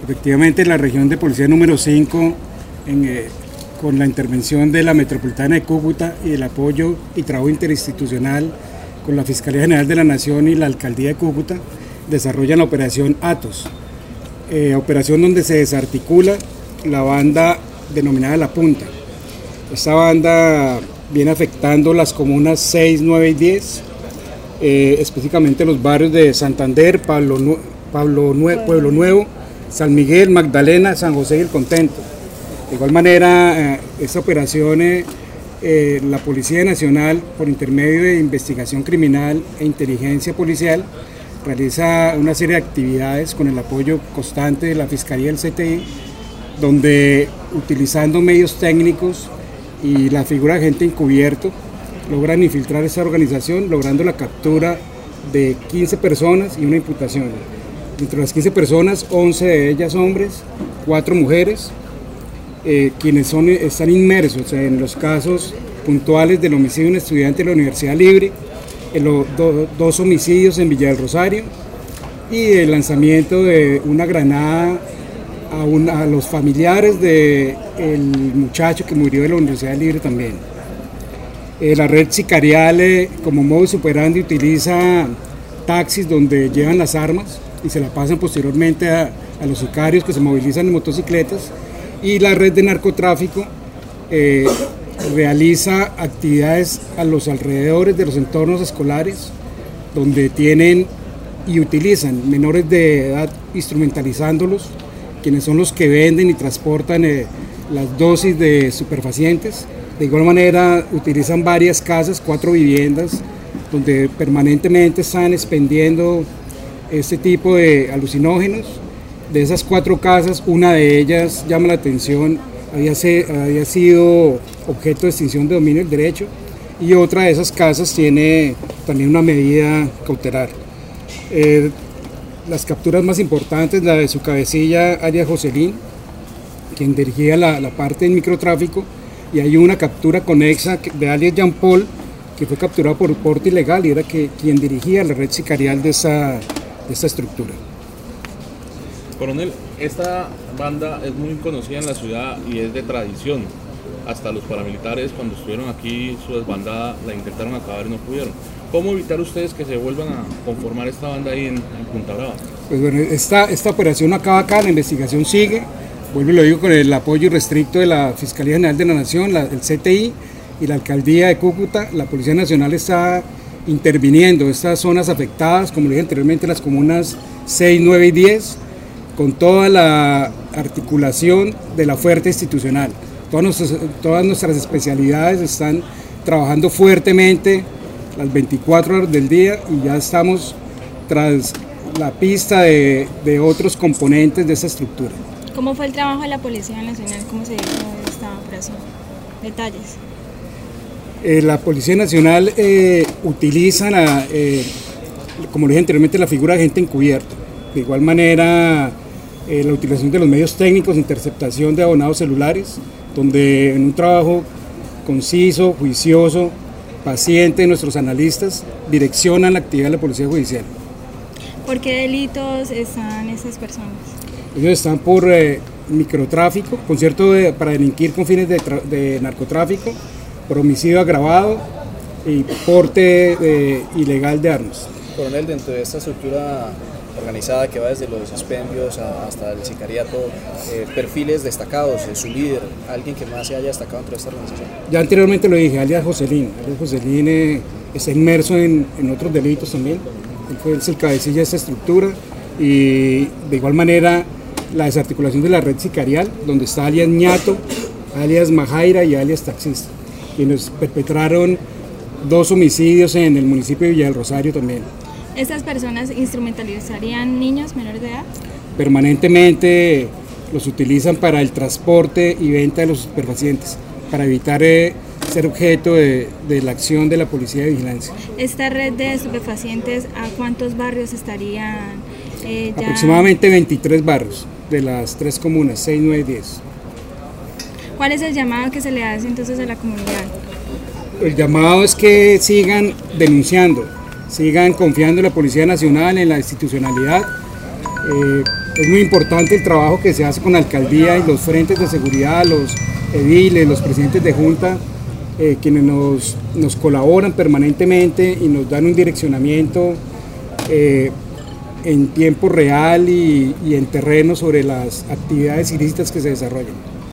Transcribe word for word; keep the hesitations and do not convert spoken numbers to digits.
Efectivamente, la región de policía número cinco, en, eh, con la intervención de la Metropolitana de Cúcuta y el apoyo y trabajo interinstitucional con la Fiscalía General de la Nación y la Alcaldía de Cúcuta, desarrollan la operación Atos, eh, operación donde se desarticula la banda denominada La Punta. Esta banda viene afectando las comunas seis, nueve y diez, eh, específicamente los barrios de Santander, Pablo, Nue Pablo Nue Pueblo Nuevo, San Miguel, Magdalena, San José y El Contento. De igual manera, eh, esta operación, eh, eh, la Policía Nacional, por intermedio de investigación criminal e inteligencia policial, realiza una serie de actividades con el apoyo constante de la Fiscalía del C T I, donde utilizando medios técnicos y la figura de agente encubierto, logran infiltrar esta organización, logrando la captura de quince personas y una imputación. Entre las quince personas, once de ellas hombres, cuatro mujeres, eh, quienes son, están inmersos en los casos puntuales del homicidio de un estudiante de la Universidad Libre, en los do, dos homicidios en Villa del Rosario y el lanzamiento de una granada a, una, a los familiares del muchacho que murió de la Universidad Libre también. Eh, la red sicarial, eh, como modus operandi, utiliza taxis donde llevan las armas y se la pasan posteriormente a, a los sicarios que se movilizan en motocicletas, y la red de narcotráfico eh, realiza actividades a los alrededores de los entornos escolares donde tienen y utilizan menores de edad instrumentalizándolos, quienes son los que venden y transportan eh, las dosis de estupefacientes. De igual manera utilizan varias casas, cuatro viviendas, donde permanentemente están expendiendo este tipo de alucinógenos. De esas cuatro casas, una de ellas llama la atención, había, se, había sido objeto de extinción de dominio del derecho, y otra de esas casas tiene también una medida cautelar. Eh, las capturas más importantes, la de su cabecilla, alias Joselín, quien dirigía la, la parte del microtráfico, y hay una captura conexa de alias Jean Paul, que fue capturado por porte ilegal y era que, quien dirigía la red sicarial de esta, de esta estructura. Coronel, esta banda es muy conocida en la ciudad y es de tradición. Hasta los paramilitares, cuando estuvieron aquí, su desbandada, la intentaron acabar y no pudieron. ¿Cómo evitar ustedes que se vuelvan a conformar esta banda ahí en, en Punta Brava? Pues bueno, esta, esta operación no acaba acá, la investigación sigue. Vuelvo y lo digo con el apoyo irrestricto de la Fiscalía General de la Nación, la, el C T I y la Alcaldía de Cúcuta. La Policía Nacional está interviniendo estas zonas afectadas, como lo dije anteriormente, las comunas seis, nueve y diez, con toda la articulación de la oferta institucional. Todas nuestras, todas nuestras especialidades están trabajando fuertemente las veinticuatro horas del día y ya estamos tras la pista de, de otros componentes de esta estructura. ¿Cómo fue el trabajo de la Policía Nacional? ¿Cómo se hizo esta operación? Detalles. Eh, la Policía Nacional eh, utiliza, la, eh, como le dije anteriormente, la figura de agente encubierto. De igual manera, eh, la utilización de los medios técnicos, interceptación de abonados celulares, donde en un trabajo conciso, juicioso, paciente, nuestros analistas direccionan la actividad de la Policía Judicial. ¿Por qué delitos están esas personas? Ellos están por eh, microtráfico, concierto de, para delinquir con fines de, de narcotráfico, por homicidio agravado y porte eh, ilegal de armas. Coronel, dentro de esta estructura organizada que va desde los expendios a, hasta el sicariato, eh, perfiles destacados, de su líder, alguien que más se haya destacado dentro de esta organización. Ya anteriormente lo dije, alias Joselín. Alias Joselín eh, está inmerso en, en otros delitos también. Él fue el cabecilla de esta estructura y de igual manera la desarticulación de la red sicarial, donde está alias Ñato, alias Majaira y alias Taxista, quienes perpetraron dos homicidios en el municipio de Villa del Rosario también. ¿Estas personas instrumentalizarían niños menores de edad? Permanentemente los utilizan para el transporte y venta de los estupefacientes, para evitar eh, ser objeto de, de la acción de la Policía de Vigilancia. ¿Esta red de estupefacientes a cuántos barrios estarían? Eh, ya... Aproximadamente veintitrés barrios de las tres comunas, seis, nueve y diez. ¿Cuál es el llamado que se le hace entonces a la comunidad? El llamado es que sigan denunciando, sigan confiando en la Policía Nacional, en la institucionalidad, eh, Es muy importante el trabajo que se hace con la alcaldía y los frentes de seguridad, los ediles, los presidentes de junta, eh, quienes nos, nos colaboran permanentemente y nos dan un direccionamiento eh, en tiempo real y, y en terreno sobre las actividades ilícitas que se desarrollan.